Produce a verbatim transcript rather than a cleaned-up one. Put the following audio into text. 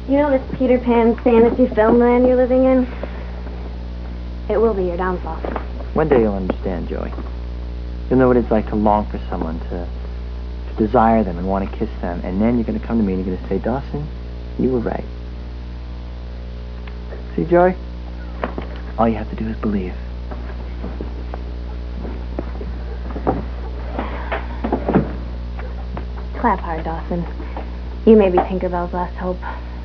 You know this Peter Pan fantasy film land you're living in? It will be your downfall. One day you'll understand, Joey. You'll know what it's like to long for someone, to, to desire them and want to kiss them, and then you're going to come to me and you're going to say, Dawson, you were right. See, Joey? All you have to do is believe. Clap hard, Dawson. You may be Tinkerbell's last hope.